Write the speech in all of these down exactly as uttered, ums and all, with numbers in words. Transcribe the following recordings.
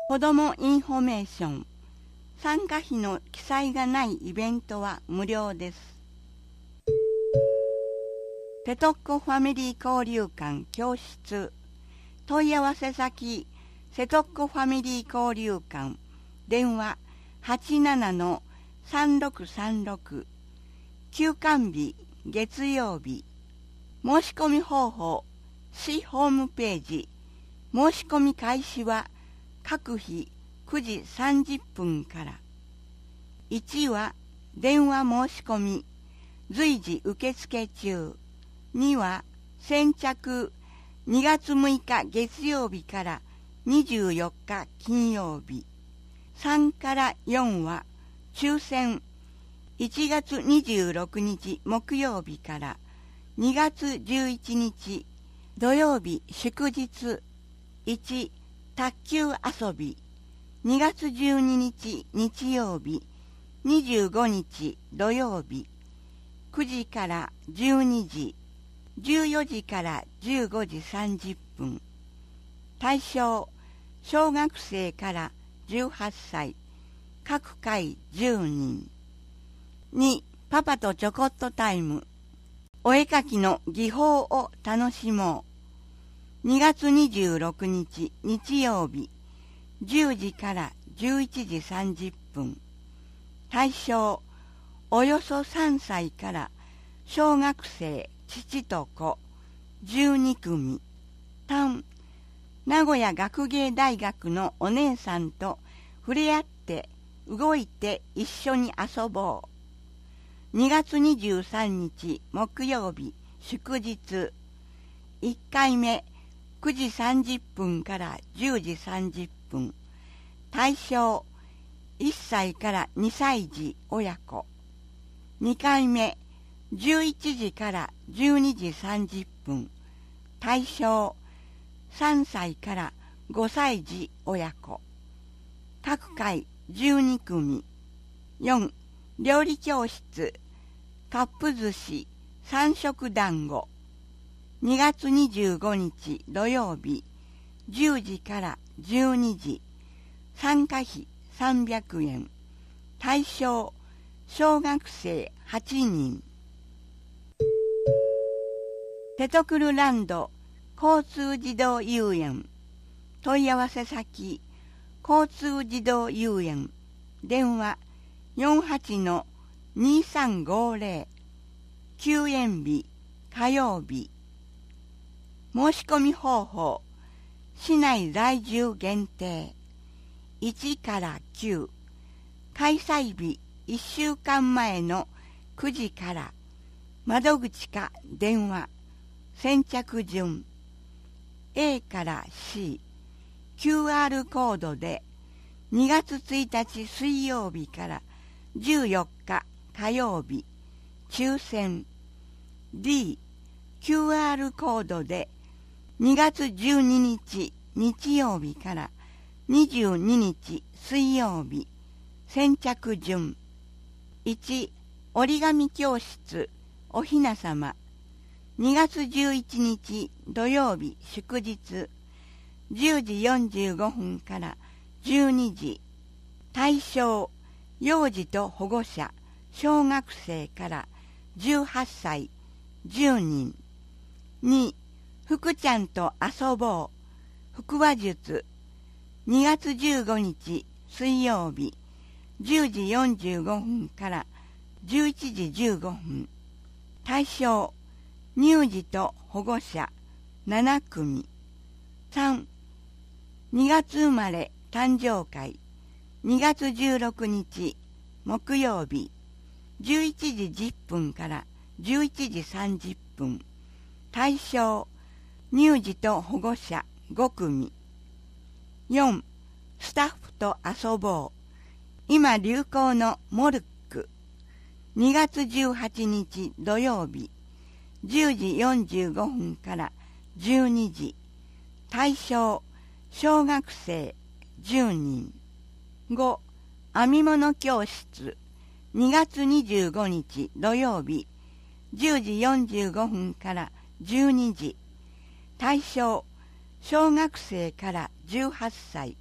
子どもインフォメーション。参加費の記載がないイベントは無料です。ペトッコファミリー交流館教室。問い合わせ先、セトッコファミリー交流館。電話 はちななのさんろくさんろく。休館日、月曜日。申し込み方法、市ホームページ。申し込み開始は各日くじさんじゅっぷんから。いちは電話申し込み、随時受付中。には先着にがつむいか月曜日からにじゅうよっか金曜日。さんからよんは抽選いちがつにじゅうろくにち木曜日からにがつじゅういちにち土曜日祝日。いち卓球遊びにがつじゅうににち日曜日にじゅうごにち土曜日くじからじゅうにじじゅうよじからじゅうごじさんじゅっぷん。対象小学生からじゅうはっさい、各回じゅうにん。にパパとちょこっとタイム。お絵かきの技法を楽しもう。にがつにじゅうろくにち日曜日じゅうじからじゅういちじさんじゅっぷん。対象およそさんさいから小学生父と子じゅうにくみ。単名古屋学芸大学のお姉さんと触れ合って動いて一緒に遊ぼう。にがつにじゅうさんにち木曜日祝日。いっかいめくじさんじゅっぷんからじゅうじさんじゅっぷん。対象いっさいからにさい児親子。にかいめじゅういちじからじゅうにじさんじゅっぷん。対象さんさいからごさい児親子。各回じゅうにくみ。よん料理教室カップ寿司三色団子。にがつにじゅうごにち土曜日じゅうじからじゅうにじ。参加費さんびゃくえん。対象小学生はちにん。テトクルランド交通自動遊園。問い合わせ先交通自動遊園。電話 よんはちのにさんごぜろ。休園日火曜日。申し込み方法市内在住限定いちからきゅう。開催日いっしゅうかんまえのくじから。窓口か電話。先着順 A から C。 キューアール コードでにがつついたち水曜日からじゅうよっか火曜日抽選。 D キューアール コードでにがつじゅうににち日曜日からにじゅうににち水曜日先着順。いち折り紙教室おひなさま。にがつじゅういちにち土曜日祝日じゅうじよんじゅうごふんからじゅうにじ。対象幼児と保護者小学生からじゅうはっさいじゅうにん。に福ちゃんと遊ぼう腹話術。にがつじゅうごにち水曜日じゅうじよんじゅうごふんからじゅういちじじゅうごふん。対象乳児と保護者ななくみ。さんにがつ生まれ誕生会にがつじゅうろくにち木曜日じゅういちじじゅっぷんからじゅういちじさんじゅっぷん。対象乳児と保護者ごくみ。よんスタッフと遊ぼう今流行のモルック。にがつじゅうはちにち土曜日じゅうじよんじゅうごふんからじゅうにじ。対象小学生じゅうにん。ご編み物教室にがつにじゅうごにち土曜日じゅうじよんじゅうごふんからじゅうにじ。対象小学生からじゅうはっさい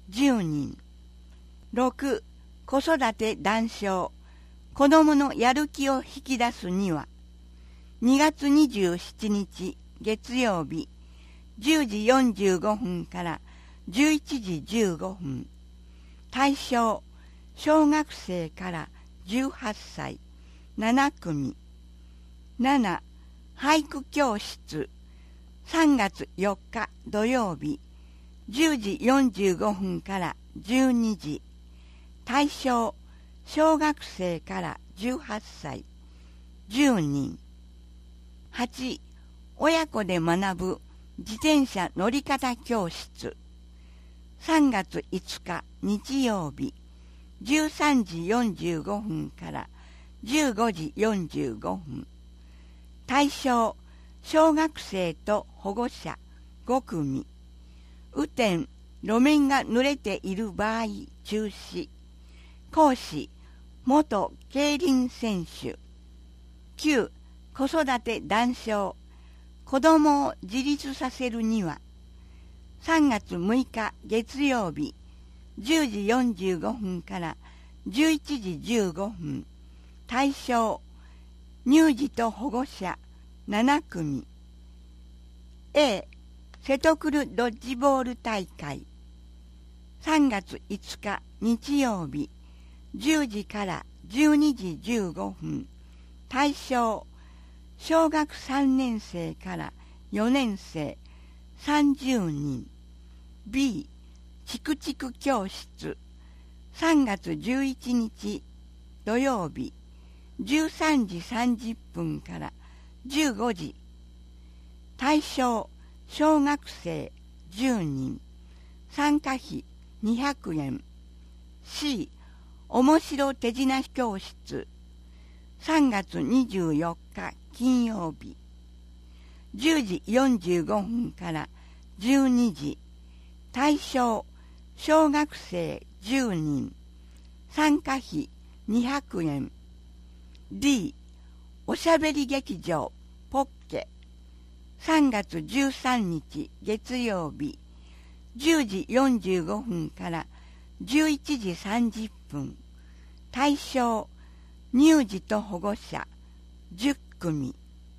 じゅうにん。ろく、子育て談笑、子供のやる気を引き出すには、にがつにじゅうしちにち月曜日、じゅうじよんじゅうごふんからじゅういちじじゅうごふん。対象、小学生からじゅうはっさい、ななくみ。なな、俳句教室、さんがつよっか土曜日、じゅうじよんじゅうごふんからじゅうにじ。対象、小学生からじゅうはっさい、じゅうにん。はち、親子で学ぶ自転車乗り方教室、さんがついつか日曜日、じゅうさんじよんじゅうごふんからじゅうごじよんじゅうごふん。対象、小学生と保護者ごくみ。雨天、路面が濡れている場合中止。講師、元競輪選手。きゅう、子育て談笑、子供を自立させるには、さんがつむいか月曜日、じゅうじよんじゅうごふんからじゅういちじじゅうごふん。対象、乳児と保護者ななくみ。A、セトクルドッジボール大会、さんがついつか日曜日、じゅうじからじゅうにじじゅうごふん。対象、小学さんねんせいからよねんせいさんじゅうにん。B、チクチク教室、さんがつじゅういちにち土曜日、じゅうさんじさんじゅっぷんからじゅうごじ。対象、小学生じゅうにん。参加費にひゃくえん。C、面白手品教室、さんがつにじゅうよっか金曜日、じゅうじよんじゅうごふんからじゅうにじ。対象、小学生じゅうにん。参加費にひゃくえん。D、おしゃべり劇場ポッケ、さんがつじゅうさんにち月曜日、じゅうじよんじゅうごふんからじゅういちじさんじゅっぷん。対象、乳児と保護者じゅっくみ。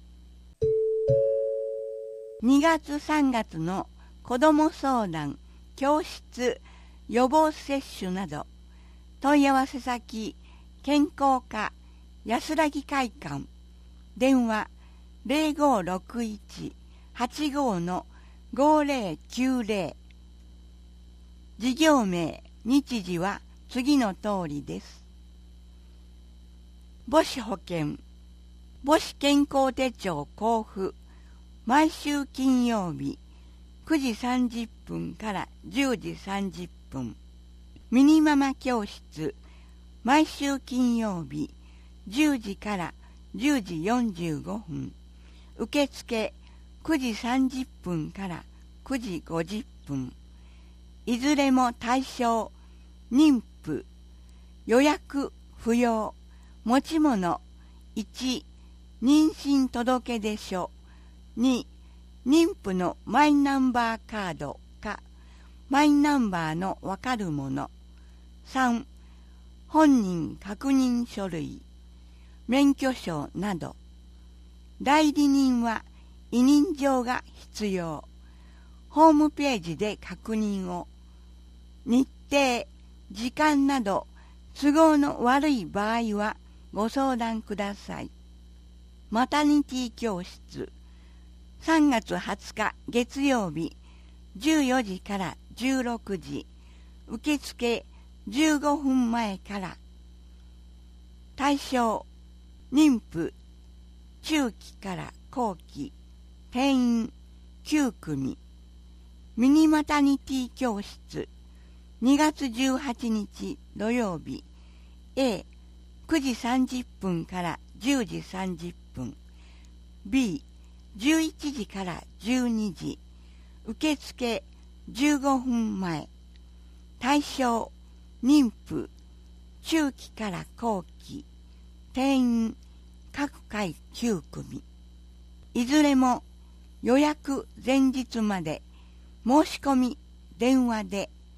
にがつさんがつの子ども相談、教室、予防接種など、問い合わせ先、健康課、安らぎ会館、電話 ゼロごろくいち はちご のごぜろきゅうぜろ。事業名、日時は次の通りです。母子保険、母子健康手帳交付、毎週金曜日、くじさんじゅっぷんからじゅうじさんじゅっぷん。ミニママ教室、毎週金曜日、じゅうじからじゅうじよんじゅうごふん。受付、くじさんじゅっぷんからくじごじゅっぷん。いずれも対象、妊婦、予約不要、持ち物、いち、妊娠届出書、に、妊婦のマイナンバーカードか、マイナンバーのわかるもの、さん、本人確認書類、免許証など。代理人は委任状が必要。ホームページで確認を。日程、時間など都合の悪い場合はご相談ください。マタニティ教室、さんがつはつか月曜日、じゅうよじからじゅうろくじ。受付じゅうごふんまえから。対象、妊婦、中期から後期、定員きゅうくみ。ミニマタニティ教室、にがつじゅうはちにち土曜日、A、くじさんじゅっぷんからじゅうじさんじゅっぷん。B、じゅういちじからじゅうにじ。受付じゅうごふんまえ。対象、妊婦、中期から後期、定員各回きゅうくみ。いずれも予約前日まで、申し込み電話で、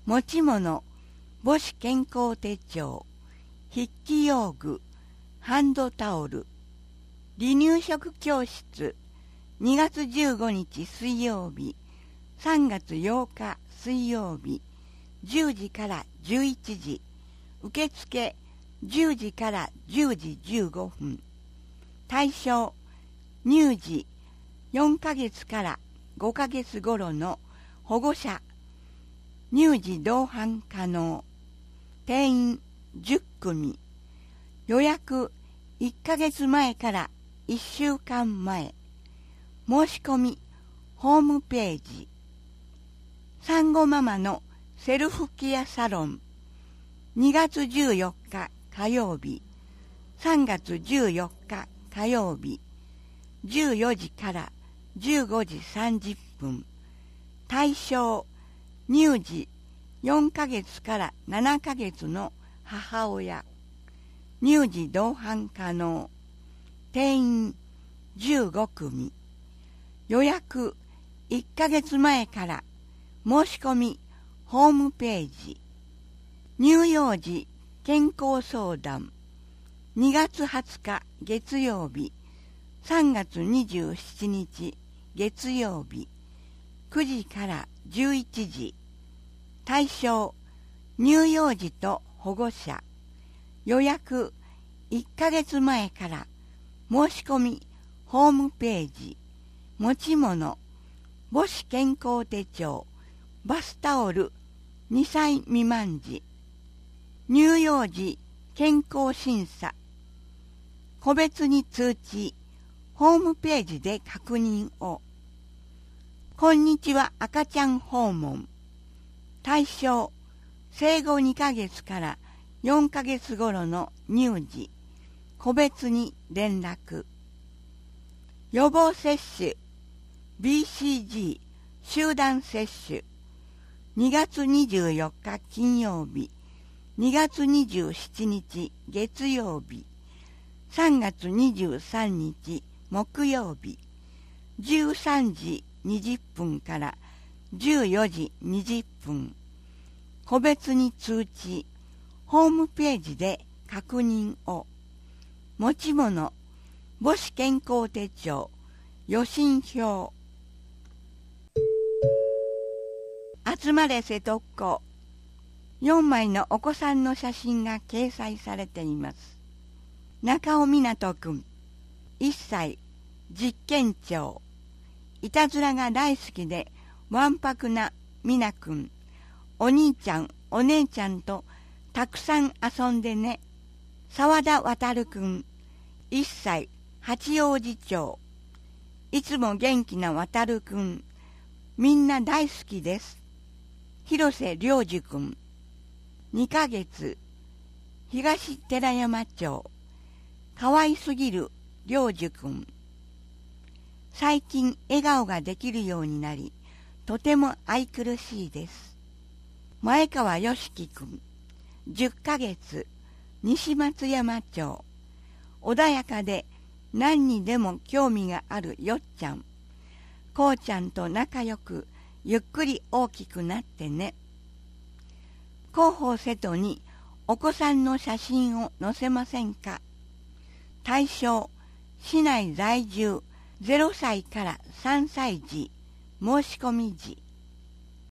持ち物、母子健康手帳、筆記用具、ハンドタオル。離乳食教室、にがつじゅうごにち水曜日、さんがつようか水曜日、じゅうじからじゅういちじ、受付じゅうじからじゅうじじゅうごふん。対象、乳児よんかげつからごかげつ頃の保護者、乳児同伴可能。定員じゅっくみ。予約いっかげつまえからいっしゅうかんまえ。申し込みホームページ。産後ママのセルフケアサロン。にがつじゅうよっか火曜日、さんがつじゅうよっか火曜日、じゅうよじからじゅうごじさんじゅっぷん。対象、乳児よんかげつからななかげつの母親。乳児同伴可能。定員じゅうごくみ。予約いっかげつまえから申し込みホームページ。乳幼児健康相談。にがつはつか月曜日、さんがつにじゅうしちにち月曜日、くじからじゅういちじ。対象、乳幼児と保護者。予約いっかげつまえから申し込みホームページ。持ち物、母子健康手帳、バスタオルにさい未満児。乳幼児健康審査。個別に通知、ホームページで確認を。こんにちは赤ちゃん訪問。対象、生後にかげつからよんかげつ頃の乳児。個別に連絡。予防接種、ビーシージー 集団接種。にがつにじゅうよっか金曜日、にがつにじゅうしちにち月曜日、さんがつにじゅうさんにち木曜日、じゅうさんじにじゅっぷんからじゅうよじにじゅっぷん。個別に通知、ホームページで確認を。持ち物、母子健康手帳、予診票。集まれ瀬戸っ子。よんまいのお子さんの写真が掲載されています。中尾湊くん、いっさい、実験長。いたずらが大好きでわんぱくなみなくん。お兄ちゃん、お姉ちゃんとたくさん遊んでね。沢田航くん、いっさい、八王子町。いつも元気な航くん。みんな大好きです。広瀬良二くん、にかげつ、東寺山町。かわいすぎる良二くん。最近笑顔ができるようになり、とても愛くるしいです。前川よしきくん、じゅっかげつ、西松山町。穏やかで何にでも興味があるよっちゃん。こうちゃんと仲良くゆっくり大きくなってね。広報瀬戸にお子さんの写真を載せませんか。対象、市内在住ゼロさいからさんさい児、申し込み時。